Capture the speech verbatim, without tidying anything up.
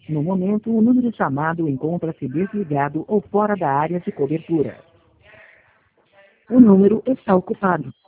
No momento, o número chamado encontra-se desligado ou fora da área de cobertura. O número está ocupado.